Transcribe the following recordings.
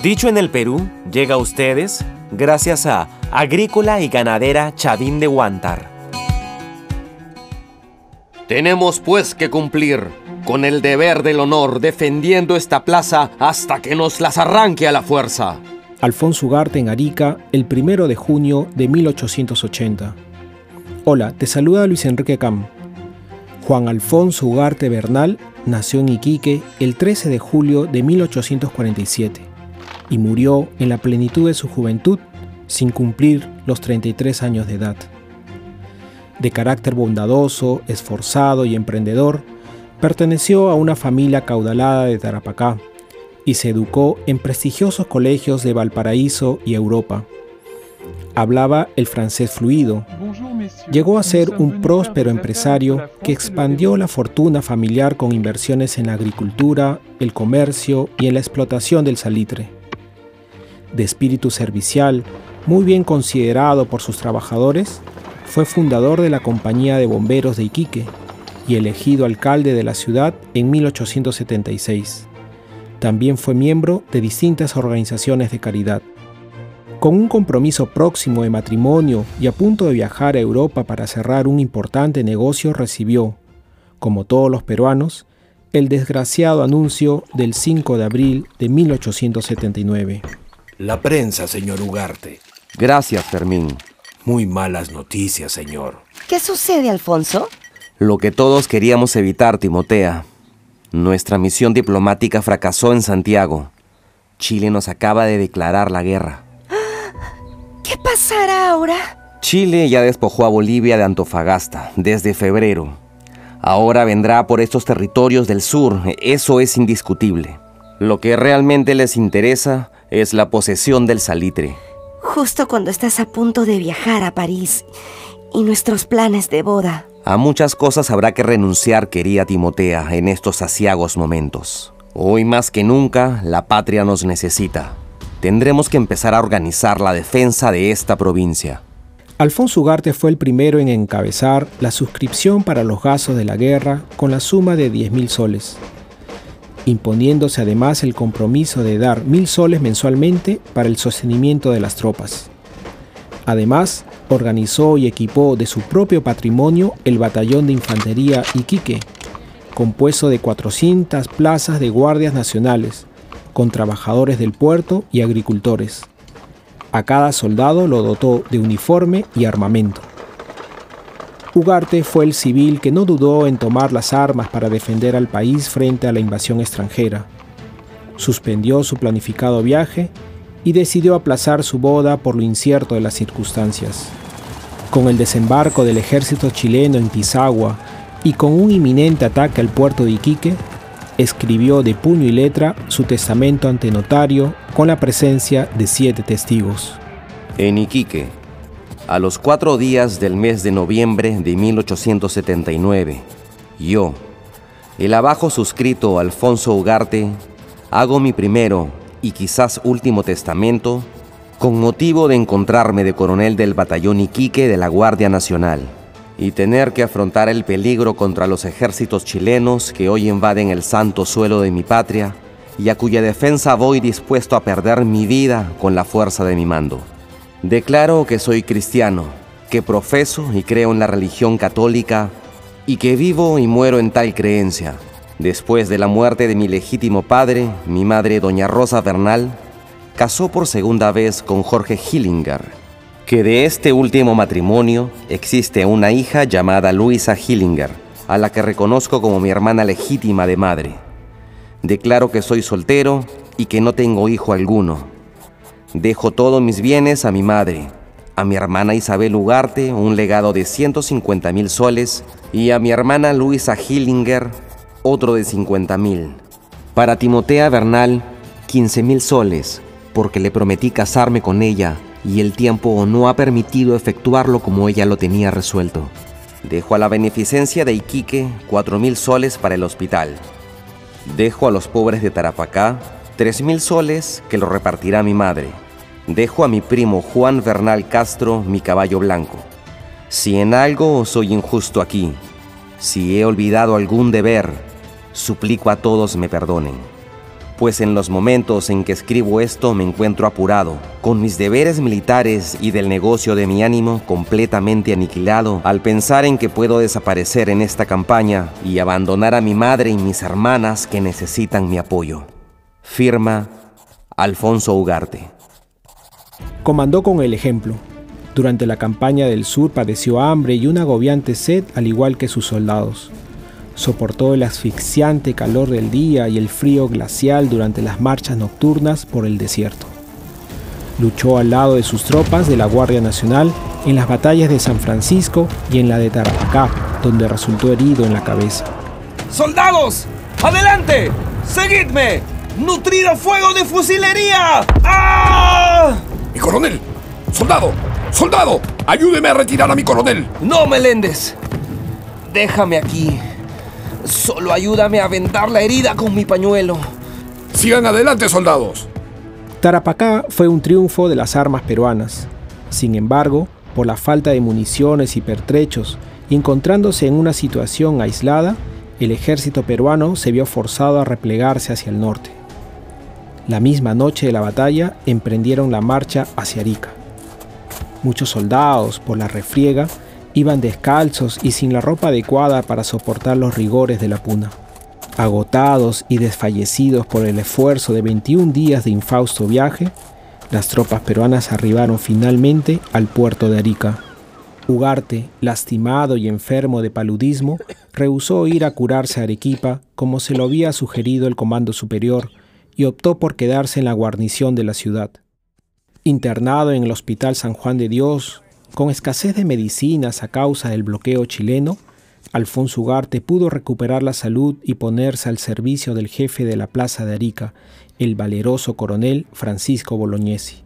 Dicho en el Perú, llega a ustedes gracias a Agrícola y Ganadera Chavín de Huántar. Tenemos pues que cumplir con el deber del honor defendiendo esta plaza hasta que nos las arranque a la fuerza. Alfonso Ugarte en Arica, el 1 de junio de 1880. Hola, te saluda Luis Enrique Cam. Juan Alfonso Ugarte Bernal nació en Iquique el 13 de julio de 1847 y murió en la plenitud de su juventud sin cumplir los 33 años de edad. De carácter bondadoso, esforzado y emprendedor, perteneció a una familia acaudalada de Tarapacá y se educó en prestigiosos colegios de Valparaíso y Europa. Hablaba el francés fluido. Llegó a ser un próspero empresario que expandió la fortuna familiar con inversiones en la agricultura, el comercio y en la explotación del salitre. De espíritu servicial, muy bien considerado por sus trabajadores, fue fundador de la Compañía de Bomberos de Iquique y elegido alcalde de la ciudad en 1876. También fue miembro de distintas organizaciones de caridad. Con un compromiso próximo de matrimonio y a punto de viajar a Europa para cerrar un importante negocio, recibió, como todos los peruanos, el desgraciado anuncio del 5 de abril de 1879. La prensa, señor Ugarte. Gracias, Fermín. Muy malas noticias, señor. ¿Qué sucede, Alfonso? Lo que todos queríamos evitar, Timotea. Nuestra misión diplomática fracasó en Santiago. Chile nos acaba de declarar la guerra. ¿Qué pasará ahora? Chile ya despojó a Bolivia de Antofagasta desde febrero. Ahora vendrá por estos territorios del sur, eso es indiscutible. Lo que realmente les interesa es la posesión del salitre. Justo cuando estás a punto de viajar a París y nuestros planes de boda. A muchas cosas habrá que renunciar, querida Timotea, en estos aciagos momentos. Hoy más que nunca, la patria nos necesita. Tendremos que empezar a organizar la defensa de esta provincia. Alfonso Ugarte fue el primero en encabezar la suscripción para los gastos de la guerra con la suma de 10.000 soles, imponiéndose además el compromiso de dar 1.000 soles mensualmente para el sostenimiento de las tropas. Además, organizó y equipó de su propio patrimonio el Batallón de Infantería Iquique, compuesto de 400 plazas de guardias nacionales, con trabajadores del puerto y agricultores. A cada soldado lo dotó de uniforme y armamento. Ugarte fue el civil que no dudó en tomar las armas para defender al país frente a la invasión extranjera. Suspendió su planificado viaje y decidió aplazar su boda por lo incierto de las circunstancias. Con el desembarco del ejército chileno en Pisagua y con un inminente ataque al puerto de Iquique, escribió de puño y letra su testamento ante notario con la presencia de 7 testigos. En Iquique, a los 4 días del mes de noviembre de 1879, yo, el abajo suscrito Alfonso Ugarte, hago mi primero y quizás último testamento con motivo de encontrarme de coronel del batallón Iquique de la Guardia Nacional y tener que afrontar el peligro contra los ejércitos chilenos que hoy invaden el santo suelo de mi patria y a cuya defensa voy dispuesto a perder mi vida con la fuerza de mi mando. Declaro que soy cristiano, que profeso y creo en la religión católica y que vivo y muero en tal creencia. Después de la muerte de mi legítimo padre, mi madre doña Rosa Bernal casó por segunda vez con Jorge Hillinger, que de este último matrimonio existe una hija llamada Luisa Hillinger, a la que reconozco como mi hermana legítima de madre. Declaro que soy soltero y que no tengo hijo alguno. Dejo todos mis bienes a mi madre, a mi hermana Isabel Ugarte un legado de 150.000 soles y a mi hermana Luisa Hillinger otro de 50.000. Para Timotea Bernal, 15.000 soles, porque le prometí casarme con ella y el tiempo no ha permitido efectuarlo como ella lo tenía resuelto. Dejo a la beneficencia de Iquique 4.000 soles para el hospital. Dejo a los pobres de Tarapacá 3.000 soles que lo repartirá mi madre. Dejo a mi primo Juan Bernal Castro mi caballo blanco. Si en algo soy injusto aquí, si he olvidado algún deber, suplico a todos me perdonen. pues en los momentos en que escribo esto me encuentro apurado, con mis deberes militares y del negocio de mi ánimo completamente aniquilado al pensar en que puedo desaparecer en esta campaña y abandonar a mi madre y mis hermanas que necesitan mi apoyo. Firma Alfonso Ugarte. Comandó con el ejemplo. Durante la campaña del sur padeció hambre y una agobiante sed al igual que sus soldados. Soportó el asfixiante calor del día y el frío glacial durante las marchas nocturnas por el desierto. Luchó al lado de sus tropas de la Guardia Nacional en las batallas de San Francisco y en la de Tarapacá, donde resultó herido en la cabeza. ¡Soldados! ¡Adelante! ¡Seguidme! ¡Nutrido fuego de fusilería! ¡Ah! ¡Mi coronel! ¡Soldado! ¡Soldado! ¡Ayúdeme a retirar a mi coronel! ¡No, Meléndez! Déjame aquí. Solo ayúdame a vendar la herida con mi pañuelo. ¡Sigan adelante, soldados! Tarapacá fue un triunfo de las armas peruanas. Sin embargo, por la falta de municiones y pertrechos, y encontrándose en una situación aislada, el ejército peruano se vio forzado a replegarse hacia el norte. La misma noche de la batalla emprendieron la marcha hacia Arica. Muchos soldados, por la refriega, iban descalzos y sin la ropa adecuada para soportar los rigores de la puna. Agotados y desfallecidos por el esfuerzo de 21 días de infausto viaje, las tropas peruanas arribaron finalmente al puerto de Arica. Ugarte, lastimado y enfermo de paludismo, rehusó ir a curarse a Arequipa como se lo había sugerido el Comando Superior y optó por quedarse en la guarnición de la ciudad. Internado en el Hospital San Juan de Dios, con escasez de medicinas a causa del bloqueo chileno, Alfonso Ugarte pudo recuperar la salud y ponerse al servicio del jefe de la plaza de Arica, el valeroso coronel Francisco Bolognesi.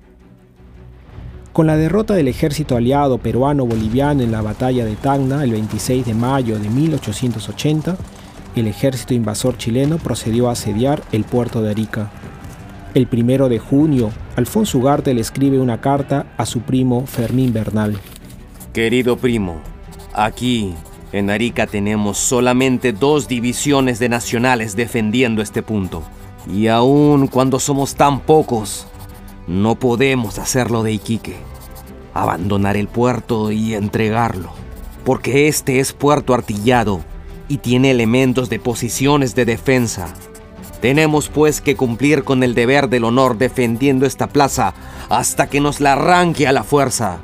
Con la derrota del ejército aliado peruano-boliviano en la batalla de Tacna el 26 de mayo de 1880, el ejército invasor chileno procedió a asediar el puerto de Arica. El 1 de junio, Alfonso Ugarte le escribe una carta a su primo Fermín Bernal. Querido primo, aquí en Arica tenemos solamente 2 divisiones de nacionales defendiendo este punto. Y aun cuando somos tan pocos, no podemos hacerlo de Iquique. Abandonar el puerto y entregarlo. Porque este es puerto artillado y tiene elementos de posiciones de defensa. Tenemos pues que cumplir con el deber del honor defendiendo esta plaza hasta que nos la arranque a la fuerza.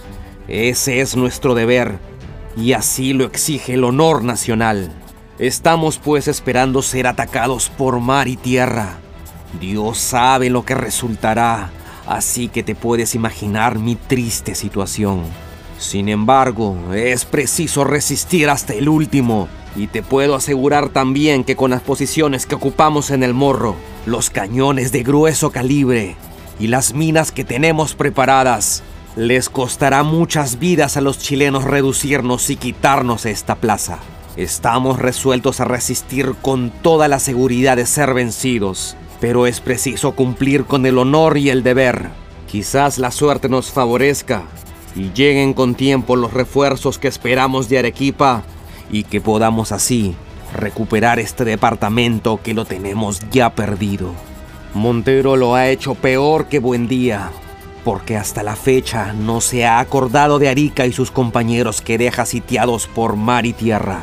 Ese es nuestro deber y así lo exige el honor nacional. Estamos pues esperando ser atacados por mar y tierra. Dios sabe lo que resultará, así que te puedes imaginar mi triste situación. Sin embargo, es preciso resistir hasta el último. Y te puedo asegurar también que con las posiciones que ocupamos en el Morro, los cañones de grueso calibre y las minas que tenemos preparadas, les costará muchas vidas a los chilenos reducirnos y quitarnos esta plaza. Estamos resueltos a resistir con toda la seguridad de ser vencidos, pero es preciso cumplir con el honor y el deber. Quizás la suerte nos favorezca y lleguen con tiempo los refuerzos que esperamos de Arequipa y que podamos así recuperar este departamento que lo tenemos ya perdido. Montero lo ha hecho peor que Buendía, porque hasta la fecha no se ha acordado de Arica y sus compañeros que deja sitiados por mar y tierra.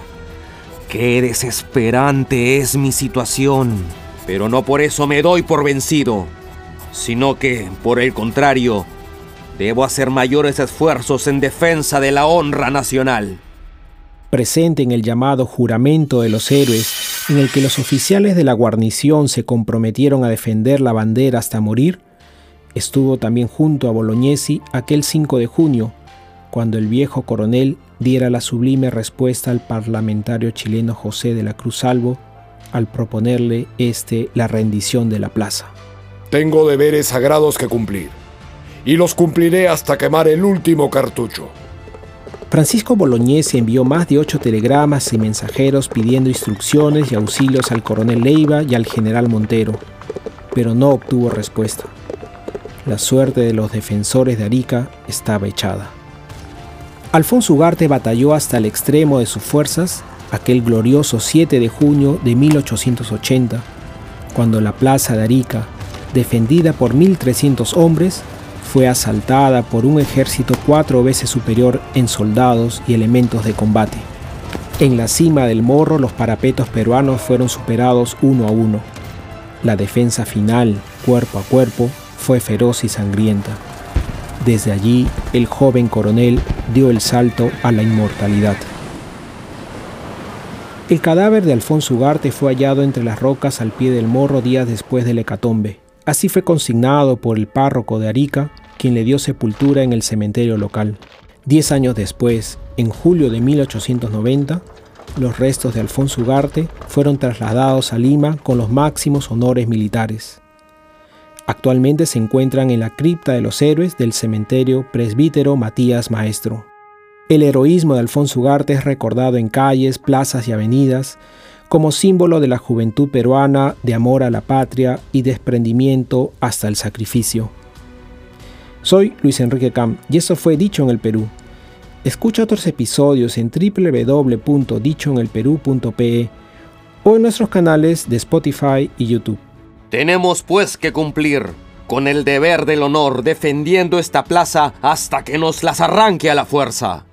¡Qué desesperante es mi situación! Pero no por eso me doy por vencido, sino que, por el contrario, debo hacer mayores esfuerzos en defensa de la honra nacional. Presente en el llamado Juramento de los Héroes, en el que los oficiales de la guarnición se comprometieron a defender la bandera hasta morir, estuvo también junto a Bolognesi aquel 5 de junio, cuando el viejo coronel diera la sublime respuesta al parlamentario chileno José de la Cruz Salvo al proponerle la rendición de la plaza. Tengo deberes sagrados que cumplir, y los cumpliré hasta quemar el último cartucho. Francisco Bolognesi envió más de 8 telegramas y mensajeros pidiendo instrucciones y auxilios al coronel Leiva y al general Montero, pero no obtuvo respuesta. La suerte de los defensores de Arica estaba echada. Alfonso Ugarte batalló hasta el extremo de sus fuerzas aquel glorioso 7 de junio de 1880, cuando la plaza de Arica, defendida por 1.300 hombres, fue asaltada por un ejército 4 veces superior en soldados y elementos de combate. En la cima del morro, los parapetos peruanos fueron superados 1 a 1. La defensa final, cuerpo a cuerpo, fue feroz y sangrienta. Desde allí, el joven coronel dio el salto a la inmortalidad. El cadáver de Alfonso Ugarte fue hallado entre las rocas al pie del morro días después del hecatombe. Así fue consignado por el párroco de Arica, quien le dio sepultura en el cementerio local. 10 años después, en julio de 1890, los restos de Alfonso Ugarte fueron trasladados a Lima con los máximos honores militares. Actualmente se encuentran en la cripta de los héroes del cementerio Presbítero Matías Maestro. El heroísmo de Alfonso Ugarte es recordado en calles, plazas y avenidas como símbolo de la juventud peruana de amor a la patria y desprendimiento hasta el sacrificio. Soy Luis Enrique Cam y eso fue Dicho en el Perú. Escucha otros episodios en www.dichoenelperú.pe o en nuestros canales de Spotify y YouTube. Tenemos pues que cumplir con el deber del honor defendiendo esta plaza hasta que nos las arranque a la fuerza.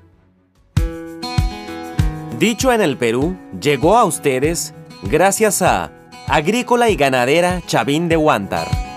Dicho en el Perú llegó a ustedes gracias a Agrícola y Ganadera Chavín de Huántar.